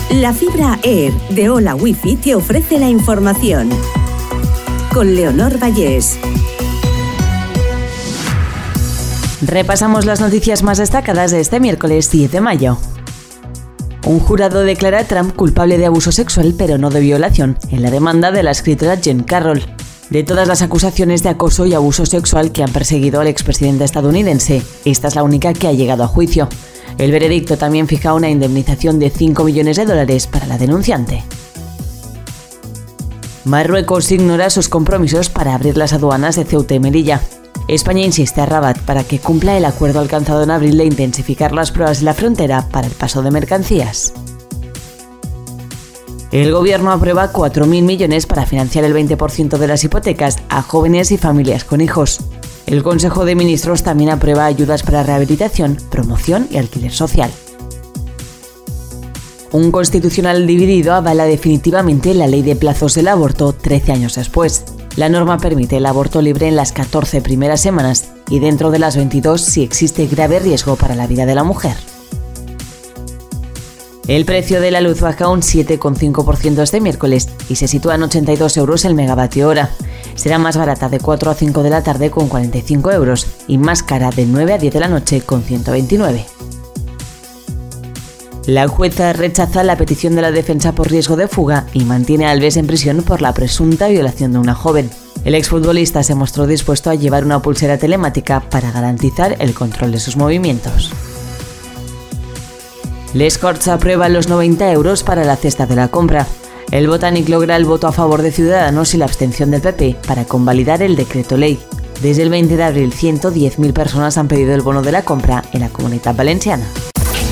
La fibra Air de Hola Wifi te ofrece la información. Con Leonor Vallés. Repasamos las noticias más destacadas de este miércoles 10 de mayo. Un jurado declara a Trump culpable de abuso sexual pero no de violación en la demanda de la escritora Jean Carroll. De todas las acusaciones de acoso y abuso sexual que han perseguido al expresidente estadounidense, esta es la única que ha llegado a juicio. El veredicto también fija una indemnización de $5 millones para la denunciante. Marruecos ignora sus compromisos para abrir las aduanas de Ceuta y Melilla. España insiste a Rabat para que cumpla el acuerdo alcanzado en abril de intensificar las pruebas de la frontera para el paso de mercancías. El gobierno aprueba 4.000 millones para financiar el 20% de las hipotecas a jóvenes y familias con hijos. El Consejo de Ministros también aprueba ayudas para rehabilitación, promoción y alquiler social. Un constitucional dividido avala definitivamente la ley de plazos del aborto 13 años después. La norma permite el aborto libre en las 14 primeras semanas y dentro de las 22 si existe grave riesgo para la vida de la mujer. El precio de la luz baja un 7,5% este miércoles y se sitúa en 82 euros el megavatio hora. Será más barata de 4 a 5 de la tarde con 45 euros y más cara de 9 a 10 de la noche con 129. La jueza rechaza la petición de la defensa por riesgo de fuga y mantiene a Alves en prisión por la presunta violación de una joven. El exfutbolista se mostró dispuesto a llevar una pulsera telemática para garantizar el control de sus movimientos. Les Corts aprueba los 90 euros para la cesta de la compra. El Botànic logra el voto a favor de Ciudadanos y la abstención del PP para convalidar el decreto ley. Desde el 20 de abril, 110.000 personas han pedido el bono de la compra en la Comunitat Valenciana.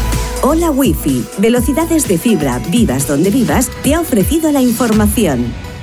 Hola Wifi, velocidades de fibra, vivas donde vivas, te ha ofrecido la información.